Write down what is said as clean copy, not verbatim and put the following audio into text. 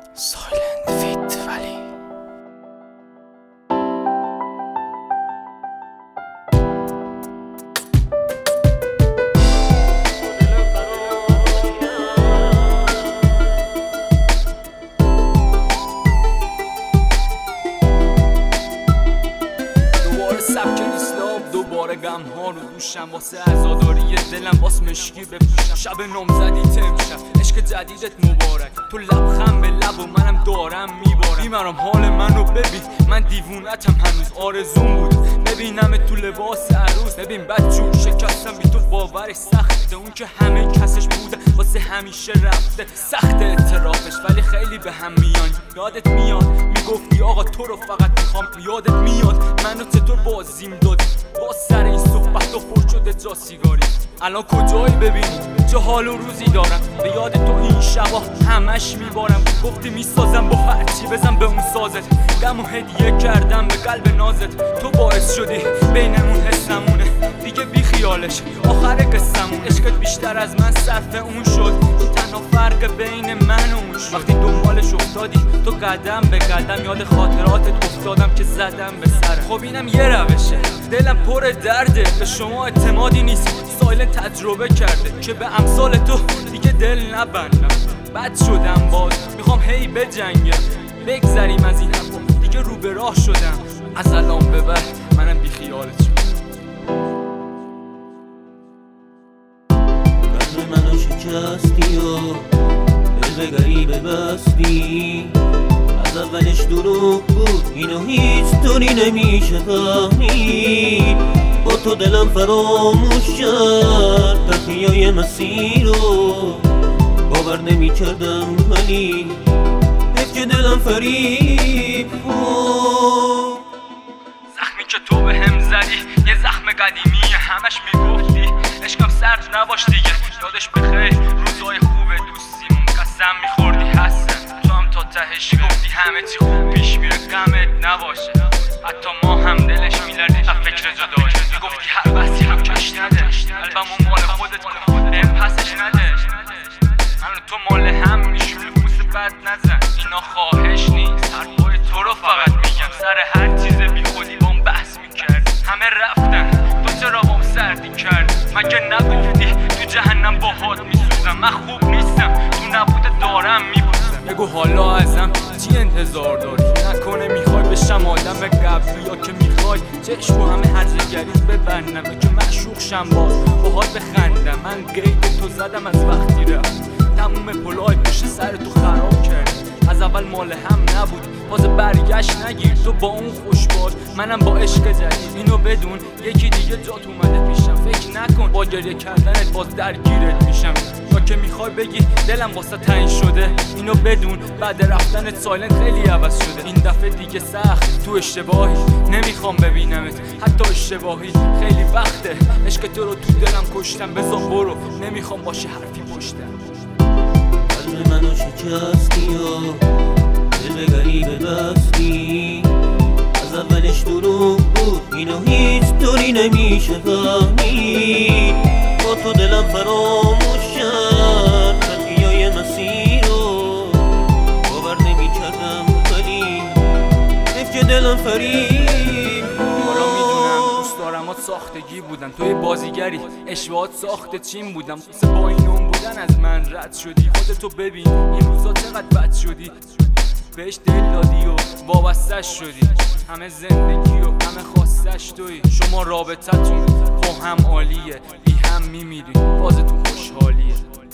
سایلنت فیت ولی دوباره غم ها رو دوشم واسه عزاداری دلم باس مشکی بپوشم شب نامزدی تمشم عشق جدیدت مبارک تو لبخند به لب و منم دارم میبارم بیمارم حال منو ببین من دیوونتم هنوز آرزوم بود ببینم تو لباس عروس ببین بدجور شکستم بی تو باورش سخته اون که همه کسش بوده واسه همیشه رفته سخت اعترافش ولی خیلی به هم میان یادت میاد میگفتی آقا تو رو فقط میخوام یادت میاد منو چطور بازیم دادی با سر این صحبت و پر شده جا سیگاری الان کجایی ببینی چه حال و روزی دارم به یاد تو این شبا همش میبارم گفتی میسازم با هرچی بزن به اون سازت دم و هدیه کردم به قلب نازت تو باعث شدی بینمون حسمونه دیگه بی خیالش آخر قصمون عشقت بیشتر از من صرف اون شد تنها فرق بین من و اون شد وقتی دنبالش افتادی تو قدم به قدم یاد خاطراتت افتادم که زدم به سرم خب اینم یه روشه دلم پر درده به شما اعتمادی نیست سایلنت تجربه کرده که به امثال تو دیگه دل نبندم بد شدم باز میخوام هی بجنگم بگذریم از این حرفا دیگه رو به راه شدم از الان به بعد منم بی خیالت شدم قلب منو شکستی و دل به غریبه بستی از اولش دروغ بود اینو هیچ طوری نمیشه فهمید با تو دلم فراموش کرد تقیای مسیر رو باور نمی کردم ولی حیف که دلم فریب زخمی که تو به هم زدی یه زخم قدیمی همش میگفتی عشقم سرد نباش دیگه یادش بخیر روزای خوب دوستیمون قسم میخوردی هستن تو هم تا تهش گفتی همه چی خوب پیش میره غمت نباشه حتی ما هم دلش میلرزید از فکر جدایی میگفتی هر بحثی هم کش نده قلبمو مال خودت کن بهم پسش نده من تو مال هم میشیم لفوس بد نزن اینا خواهش نیست حرفای تو رو فقط میگم سر هر چیز بی خودی بام بحث میکرد همه رفتن تو چرا بام سردی کرد مگه نگفتی تو جهنم باهات میسوزم من خوب نیستم تو نبوده دارم میبوزم بگو حالا ازم چی انتظار داری نکنه میخوای بشم آدم قبلی یا که میخوای چشم و همه هرزگریت ببندم که معشوق شم باهات بخندم من قید تو زدم از وقتی رفت تموم پلای پشت سر تو خراب کرد از اول مال هم نبود باز برگشت نگیر تو با اون خوشباد منم با عشق جدید اینو بدون یکی دیگه جات اومده پیشم فکر نکن با گریه کردنت باز درگیرت میشم یا که میخوای بگی دلم واسه تعیین شده اینو بدون بعد رفتنت سایلنت خیلی عوض شده این دفعه دیگه سخت تو اشتباهی نمیخوام ببینمت حتی اشتباهی خیلی وقته عشق تو رو تو دلم کشتم بذار برو نمیخوام باشه حرفی پشتم قلب منو شکستی و دل به غریبه بستی از اولش دروغ بود اینو هیچ طوری نمیشه فهمید با تو دلم فراموش کرد تقیای مسیر رو باور نمی کردم ولی حیف که دلم فریب دارمات ساختگی بودن توی بازیگری اشوات ساخت چین بودم با این اون بودن از من رد شدی خودتو ببین این روزا چقدر بد شدی بهش دل دادی و وابستش شدی همه زندگی و همه خواستش توی شما رابطتون با هم عالیه بی هم میمیری بازتون خوشحالیه